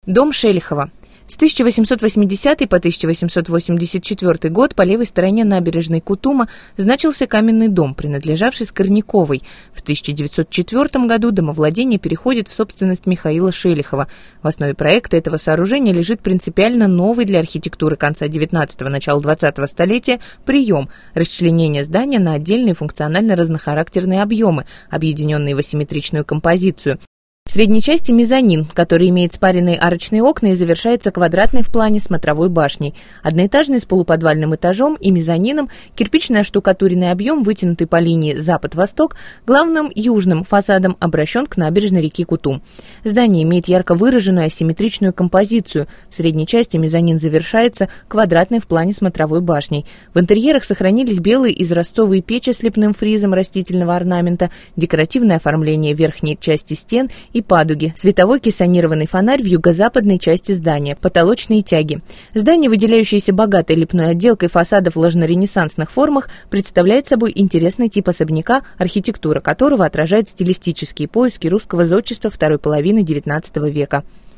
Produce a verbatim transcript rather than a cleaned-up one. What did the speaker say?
Дом Шелихова. С тысяча восемьсот восьмидесятого по тысяча восемьсот восемьдесят четвёртый год по левой стороне набережной Кутума значился каменный дом, принадлежавший Скорняковой. В тысяча девятьсот четвёртом году домовладение переходит в собственность Михаила Шелихова. В основе проекта этого сооружения лежит принципиально новый для архитектуры конца девятнадцатого – начала двадцатого столетия прием – расчленение здания на отдельные функционально разнохарактерные объемы, объединенные в асимметричную композицию. В средней части мезонин, который имеет спаренные арочные окна и завершается квадратной в плане смотровой башней. Одноэтажный с полуподвальным этажом и мезонином, кирпичный оштукатуренный объем, вытянутый по линии запад-восток, главным южным фасадом обращен к набережной реки Кутум. Здание имеет ярко выраженную асимметричную композицию. В средней части мезонин завершается квадратной в плане смотровой башней. В интерьерах сохранились белые изразцовые печи с лепным фризом растительного орнамента, декоративное оформление верхней части стен и падуги, световой кессонированный фонарь в юго-западной части здания, потолочные тяги. Здание, выделяющееся богатой лепной отделкой фасадов в ложно-ренессансных формах, представляет собой интересный тип особняка, архитектура которого отражает стилистические поиски русского зодчества второй половины девятнадцатого века.